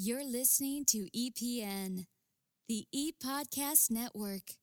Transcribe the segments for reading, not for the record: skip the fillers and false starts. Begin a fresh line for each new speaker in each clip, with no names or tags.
You're listening to EPN, the ePodcast Network.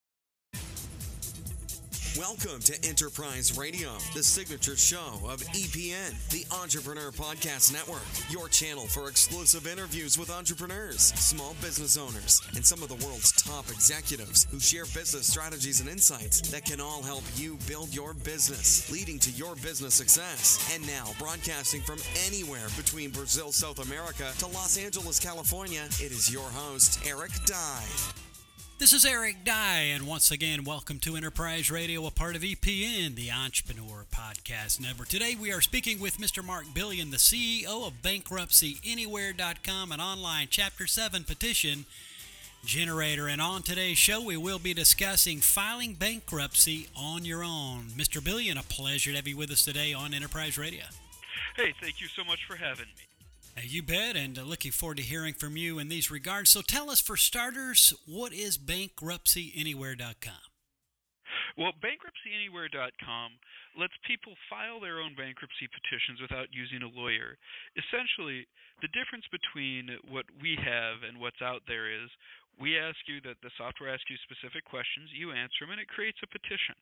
Welcome to Enterprise Radio, the signature show of EPN, the Entrepreneur Podcast Network, your channel for exclusive interviews with entrepreneurs, small business owners, and some of the world's top executives who share business strategies and insights that can all help you build your business, leading to your business success. And now, broadcasting from anywhere between Brazil, South America to Los Angeles, California, it is your host, Eric Dye.
This is Eric Dye, and once again, welcome to Enterprise Radio, a part of EPN, the Entrepreneur Podcast Network. Today, we are speaking with Mr. Mark Billion, the CEO of BankruptcyAnywhere.com, an online Chapter 7 petition generator. And on today's show, we will be discussing filing bankruptcy on your own. Mr. Billion, a pleasure to have you with us today on Enterprise Radio.
Hey, thank you so much for having me.
You bet, and looking forward to hearing from you in these regards. So tell us, for starters, what is BankruptcyAnywhere.com?
Well, BankruptcyAnywhere.com lets people file their own bankruptcy petitions without using a lawyer. Essentially, the difference between what we have and what's out there is we ask you that the software asks you specific questions, you answer them, and it creates a petition.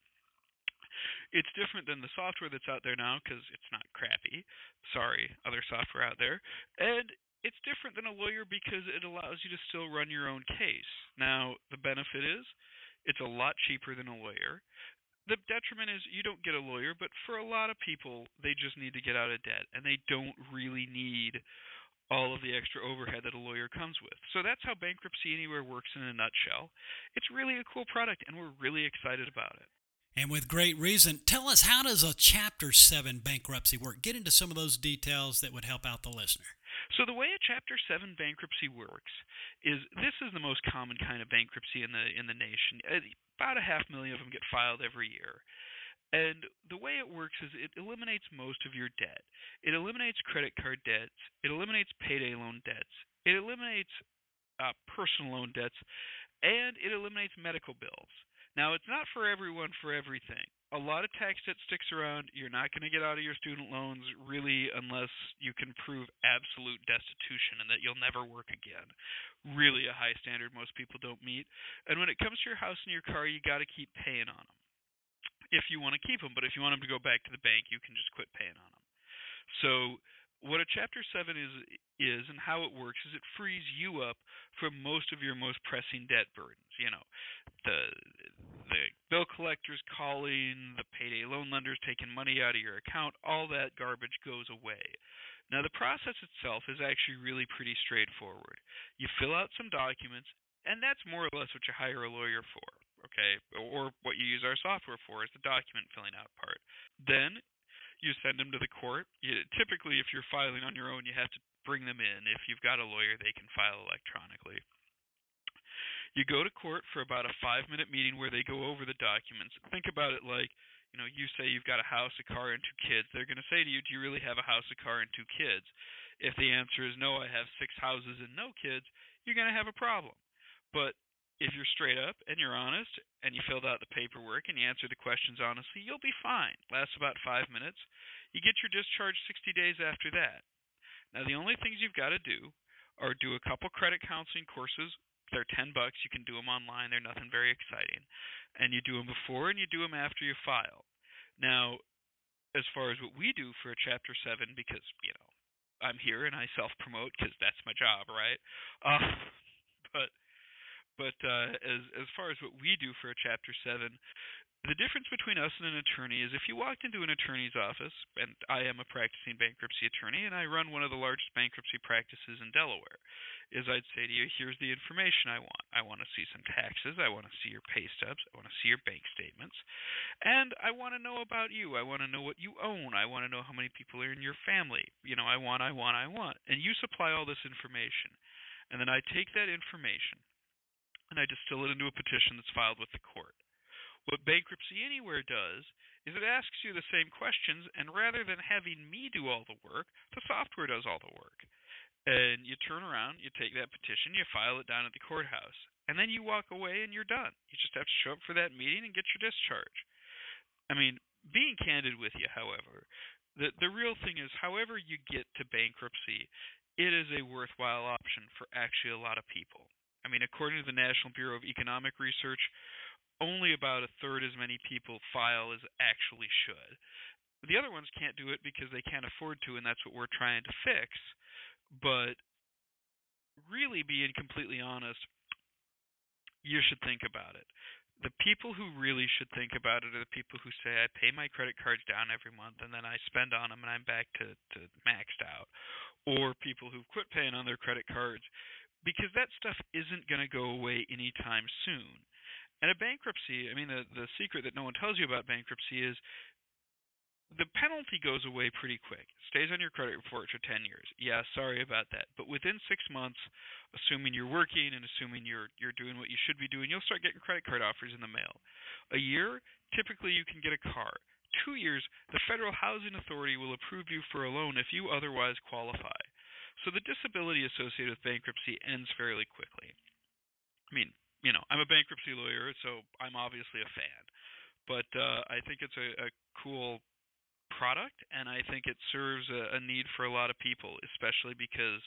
It's different than the software that's out there now because it's not crappy. Sorry, other software out there. And it's different than a lawyer because it allows you to still run your own case. Now, the benefit is it's a lot cheaper than a lawyer. The detriment is you don't get a lawyer, but for a lot of people, they just need to get out of debt, and they don't really need all of the extra overhead that a lawyer comes with. So that's how Bankruptcy Anywhere works in a nutshell. It's really a cool product, and we're really excited about it.
And with great reason. Tell us, how does a Chapter 7 bankruptcy work? Get into some of those details that would help out the listener.
So the way a Chapter 7 bankruptcy works is this is the most common kind of bankruptcy in the nation. About 500,000 of them get filed every year. And the way it works is it eliminates most of your debt. It eliminates credit card debts. It eliminates payday loan debts. It eliminates personal loan debts. And it eliminates medical bills. Now, it's not for everyone for everything. A lot of tax debt sticks around. You're not going to get out of your student loans really unless you can prove absolute destitution and that you'll never work again. Really a high standard most people don't meet. And when it comes to your house and your car, you got to keep paying on them if you want to keep them. But if you want them to go back to the bank, you can just quit paying on them. So what a Chapter 7 is and how it works is it frees you up from most of your most pressing debt burdens. You know, the bill collectors calling, the payday loan lenders taking money out of your account, all that garbage goes away. Now, the process itself is actually really pretty straightforward. You fill out some documents, and that's more or less what you hire a lawyer for, okay? Or what you use our software for is the document filling out part. Then you send them to the court. Typically, if you're filing on your own, you have to bring them in. If you've got a lawyer, they can file electronically. You go to court for about a 5-minute meeting where they go over the documents. Think about it like, you say you've got a house, a car, and 2 kids. They're going to say to you, do you really have a house, a car, and 2 kids? If the answer is no, I have 6 houses and no kids, you're going to have a problem. But if you're straight up and you're honest and you filled out the paperwork and you answer the questions honestly, you'll be fine. Lasts about 5 minutes. You get your discharge 60 days after that. Now, the only things you've got to do are do a couple credit counseling courses. They're $10. You can do them online. They're nothing very exciting. And you do them before and you do them after you file. Now, as far as what we do for a Chapter 7, because, I'm here and I self-promote because that's my job, right? But as far as what we do for a Chapter 7, the difference between us and an attorney is if you walked into an attorney's office, and I am a practicing bankruptcy attorney, and I run one of the largest bankruptcy practices in Delaware, is I'd say to you, here's the information I want. I want to see some taxes. I want to see your pay stubs. I want to see your bank statements. And I want to know about you. I want to know what you own. I want to know how many people are in your family. I want. And you supply all this information. And then I take that information, and I distill it into a petition that's filed with the court. What Bankruptcy Anywhere does is it asks you the same questions, and rather than having me do all the work, the software does all the work. And you turn around, you take that petition, you file it down at the courthouse, and then you walk away and you're done. You just have to show up for that meeting and get your discharge. I mean, being candid with you, however, the real thing is however you get to bankruptcy it is a worthwhile option for actually a lot of people. I mean, according to the National Bureau of Economic Research, only about a third as many people file as actually should. The other ones can't do it because they can't afford to, and that's what we're trying to fix. But really, being completely honest, you should think about it. The people who really should think about it are the people who say, I pay my credit cards down every month and then I spend on them and I'm back to maxed out. Or people who've quit paying on their credit cards, because that stuff isn't going to go away anytime soon. And a bankruptcy, I mean, the secret that no one tells you about bankruptcy is the penalty goes away pretty quick. Stays on your credit report for 10 years. Yeah, sorry about that. But within 6 months, assuming you're working and assuming you're doing what you should be doing, you'll start getting credit card offers in the mail. A year, typically you can get a car. 2 years, the Federal Housing Authority will approve you for a loan if you otherwise qualify. So the disability associated with bankruptcy ends fairly quickly. I mean, I'm a bankruptcy lawyer, so I'm obviously a fan. But I think it's a cool product, and I think it serves a need for a lot of people, especially because,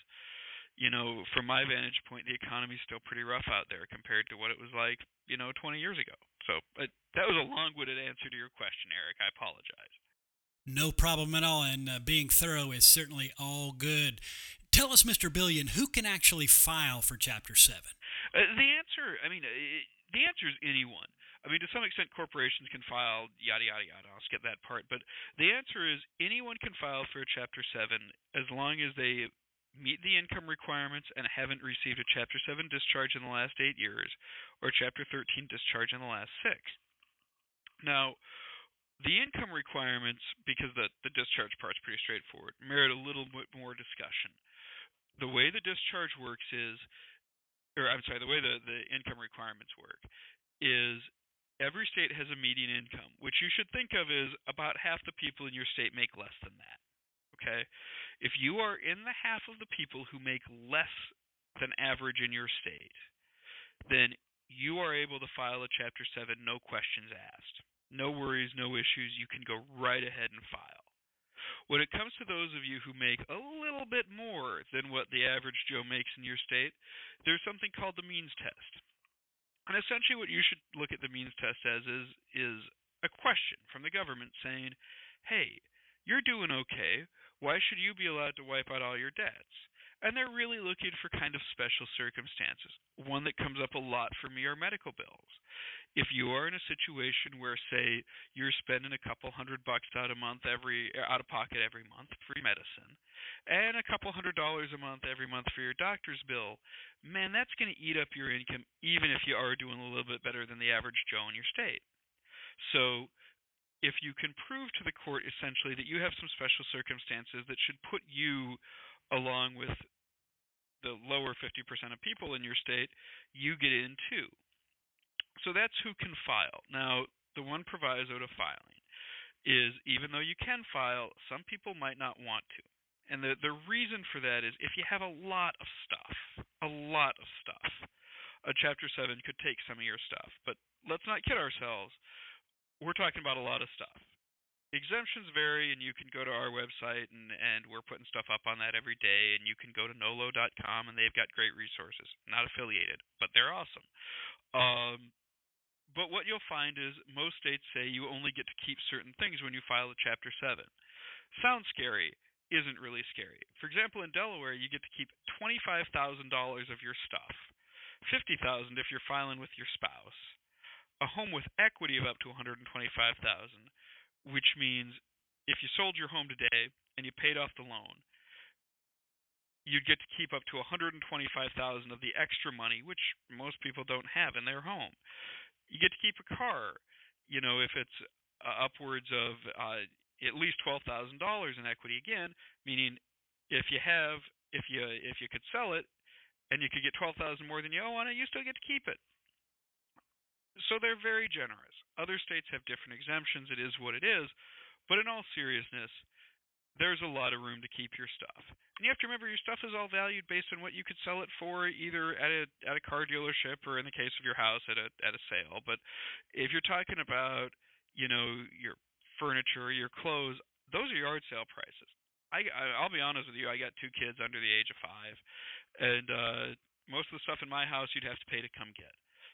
from my vantage point, the economy's still pretty rough out there compared to what it was like, 20 years ago. So that was a long-winded answer to your question, Eric. I apologize.
No problem at all, and being thorough is certainly all good. Tell us, Mr. Billion, who can actually file for Chapter 7?
The answer is anyone. I mean, to some extent, corporations can file, yada, yada, yada. I'll skip that part. But the answer is anyone can file for a Chapter 7 as long as they meet the income requirements and haven't received a Chapter 7 discharge in the last 8 years or Chapter 13 discharge in the last 6. Now, the income requirements, because the discharge part's pretty straightforward, merit a little bit more discussion. The way the discharge works is, the way the income requirements work is every state has a median income, which you should think of as about half the people in your state make less than that. Okay? If you are in the half of the people who make less than average in your state, then you are able to file a Chapter 7, no questions asked. No worries, no issues. You can go right ahead and file. When it comes to those of you who make a little bit more than what the average Joe makes in your state, there's something called the means test. And essentially what you should look at the means test as is a question from the government saying, hey, you're doing okay. Why should you be allowed to wipe out all your debts? And they're really looking for kind of special circumstances. One that comes up a lot for me are medical bills. If you are in a situation where, say, you're spending a couple $100 out of pocket every month for medicine, and a couple $100 a month every month for your doctor's bill, man, that's going to eat up your income, even if you are doing a little bit better than the average Joe in your state. So if you can prove to the court essentially that you have some special circumstances that should put you along with the lower 50% of people in your state, you get in too. So that's who can file. Now, the one proviso to filing is even though you can file, some people might not want to. And the reason for that is if you have a lot of stuff, a Chapter 7 could take some of your stuff. But let's not kid ourselves. We're talking about a lot of stuff. Exemptions vary, and you can go to our website, and we're putting stuff up on that every day, and you can go to nolo.com, and they've got great resources. Not affiliated, but they're awesome. But what you'll find is most states say you only get to keep certain things when you file a Chapter 7. Sounds scary. Isn't really scary. For example, in Delaware, you get to keep $25,000 of your stuff. $50,000 if you're filing with your spouse. A home with equity of up to $125,000, which means if you sold your home today and you paid off the loan, you'd get to keep up to $125,000 of the extra money, which most people don't have in their home. You get to keep a car, if it's upwards of at least $12,000 in equity again, meaning if you could sell it and you could get $12,000 more than you owe on it, you still get to keep it. So they're very generous. Other states have different exemptions. It is what it is. But in all seriousness, there's a lot of room to keep your stuff. And you have to remember your stuff is all valued based on what you could sell it for, either at a car dealership or in the case of your house at a sale. But if you're talking about, your furniture, your clothes, those are yard sale prices. I'll be honest with you. I got 2 kids under the age of 5, and most of the stuff in my house you'd have to pay to come get.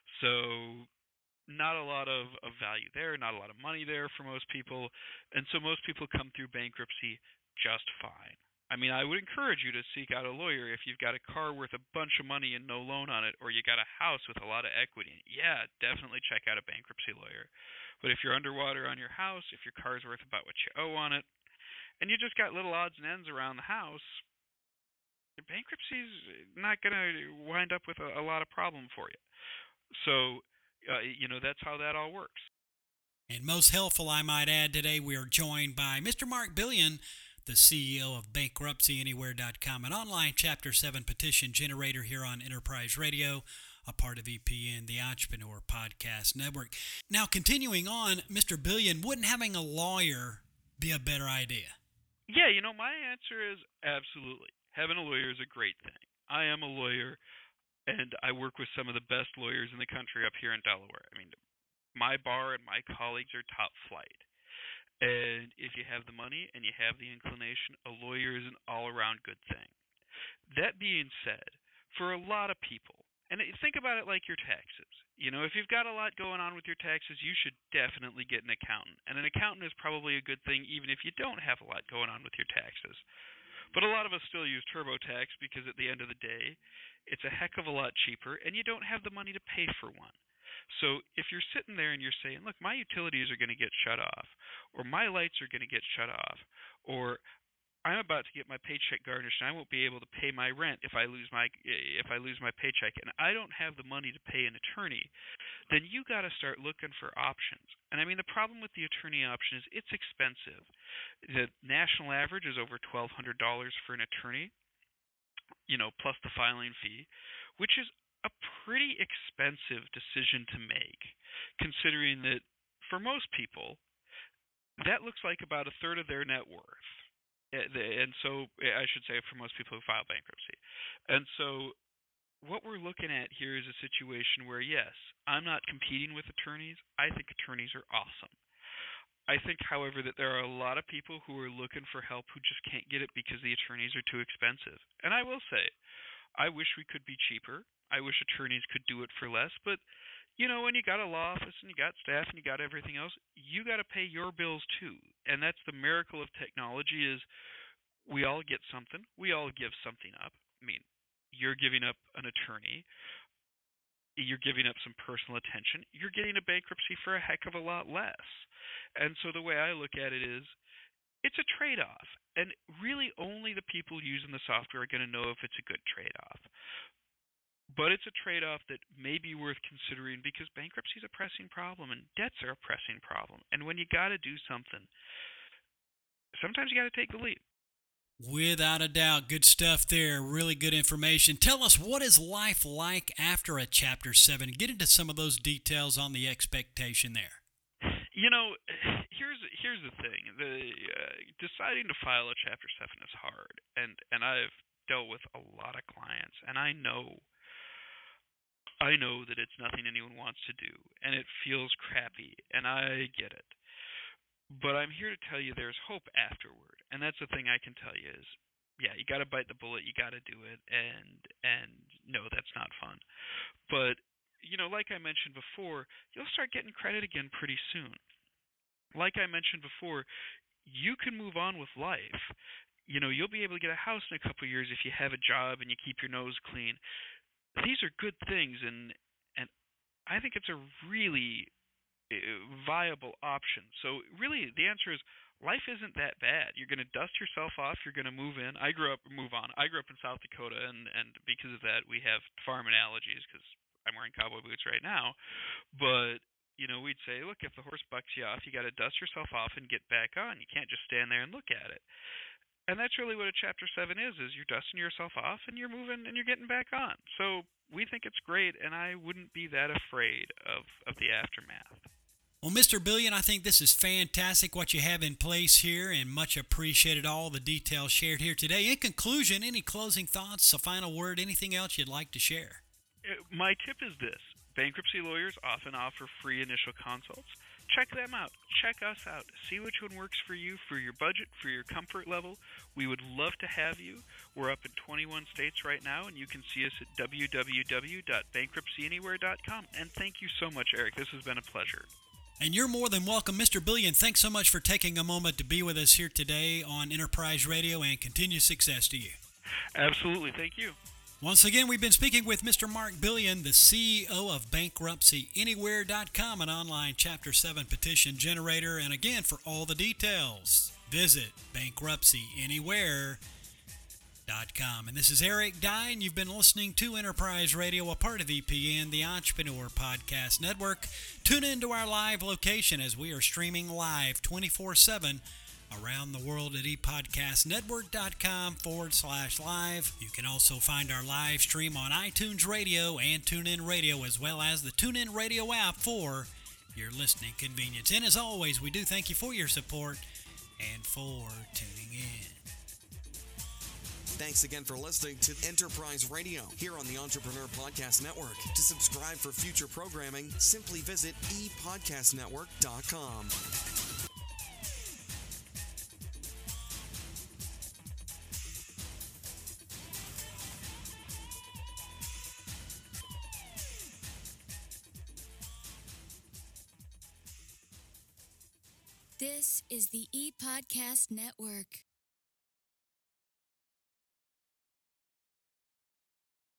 So not a lot of value there, not a lot of money there for most people, and so most people come through bankruptcy just fine. I mean, I would encourage you to seek out a lawyer if you've got a car worth a bunch of money and no loan on it, or you got a house with a lot of equity. Yeah, definitely check out a bankruptcy lawyer. But if you're underwater on your house, if your car's worth about what you owe on it, and you just got little odds and ends around the house, bankruptcy's not going to wind up with a lot of problem for you. So, that's how that all works.
And most helpful, I might add, today we are joined by Mr. Mark Billion, the CEO of BankruptcyAnywhere.com, an online Chapter 7 petition generator here on Enterprise Radio, a part of EPN, the Entrepreneur Podcast Network. Now, continuing on, Mr. Billion, wouldn't having a lawyer be a better idea?
Yeah, my answer is absolutely. Having a lawyer is a great thing. I am a lawyer, and I work with some of the best lawyers in the country up here in Delaware. I mean, my bar and my colleagues are top flight. And if you have the money and you have the inclination, a lawyer is an all-around good thing. That being said, for a lot of people, and think about it like your taxes. If you've got a lot going on with your taxes, you should definitely get an accountant. And an accountant is probably a good thing even if you don't have a lot going on with your taxes. But a lot of us still use TurboTax because at the end of the day, it's a heck of a lot cheaper and you don't have the money to pay for one. So if you're sitting there and you're saying, look, my utilities are going to get shut off, or my lights are going to get shut off, or I'm about to get my paycheck garnished and I won't be able to pay my rent if I lose my paycheck, and I don't have the money to pay an attorney, then you got to start looking for options. And I mean, the problem with the attorney option is it's expensive. The national average is over $1,200 for an attorney, plus the filing fee, which is a pretty expensive decision to make, considering that for most people, that looks like about a third of their net worth. And so, I should say, for most people who file bankruptcy. And so, what we're looking at here is a situation where, yes, I'm not competing with attorneys. I think attorneys are awesome. I think, however, that there are a lot of people who are looking for help who just can't get it because the attorneys are too expensive. And I will say, I wish we could be cheaper. I wish attorneys could do it for less, but when you got a law office and you got staff and you got everything else, you got to pay your bills too. And that's the miracle of technology is we all get something. We all give something up. I mean, you're giving up an attorney. You're giving up some personal attention. You're getting a bankruptcy for a heck of a lot less. And so the way I look at it is it's a trade-off. And really only the people using the software are going to know if it's a good trade-off. But it's a trade-off that may be worth considering because bankruptcy is a pressing problem and debts are a pressing problem. And when you got to do something, sometimes you got to take the leap.
Without a doubt. Good stuff there. Really good information. Tell us, what is life like after a Chapter 7? Get into some of those details on the expectation there.
Here's the thing. Deciding to file a Chapter 7 is hard. And I've dealt with a lot of clients, and I know that it's nothing anyone wants to do, and it feels crappy, and I get it. But I'm here to tell you there's hope afterward, and that's the thing I can tell you is, yeah, you got to bite the bullet, you got to do it, and no, that's not fun. But, like I mentioned before, you'll start getting credit again pretty soon. Like I mentioned before, you can move on with life. You'll be able to get a house in a couple of years if you have a job and you keep your nose clean. These are good things, and I think it's a really viable option. So really, the answer is life isn't that bad. You're going to dust yourself off. You're going to move in. I grew up in South Dakota, and because of that, we have farm analogies because I'm wearing cowboy boots right now. But we'd say, look, if the horse bucks you off, you got to dust yourself off and get back on. You can't just stand there and look at it. And that's really what a Chapter 7 is you're dusting yourself off and you're moving and you're getting back on. So we think it's great, and I wouldn't be that afraid of the aftermath.
Well, Mr. Billion, I think this is fantastic what you have in place here, and much appreciated all the details shared here today. In conclusion, any closing thoughts, a final word, anything else you'd like to share?
My tip is this. Bankruptcy lawyers often offer free initial consults. check them out. Check us out. See which one works for you, for your budget, for your comfort level. We would love to have you. We're up in 21 states right now, and you can see us at www.bankruptcyanywhere.com. And thank you so much, Eric. This has been a pleasure.
And you're more than welcome. Mr. Billion, thanks so much for taking a moment to be with us here today on Enterprise Radio, and continued success to you.
Absolutely. Thank you.
Once again, we've been speaking with Mr. Mark Billion, the CEO of BankruptcyAnywhere.com, an online Chapter 7 petition generator. And again, for all the details, visit BankruptcyAnywhere.com. And this is Eric Dye, and you've been listening to Enterprise Radio, a part of EPN, the Entrepreneur Podcast Network. Tune in to our live location as we are streaming live 24/7 around the world at epodcastnetwork.com/live. You can also find our live stream on iTunes Radio and TuneIn Radio, as well as the TuneIn Radio app for your listening convenience. And as always, we do thank you for your support and for tuning in.
Thanks again for listening to Enterprise Radio here on the Entrepreneur Podcast Network. To subscribe for future programming, simply visit epodcastnetwork.com.
This is the ePodcast Network.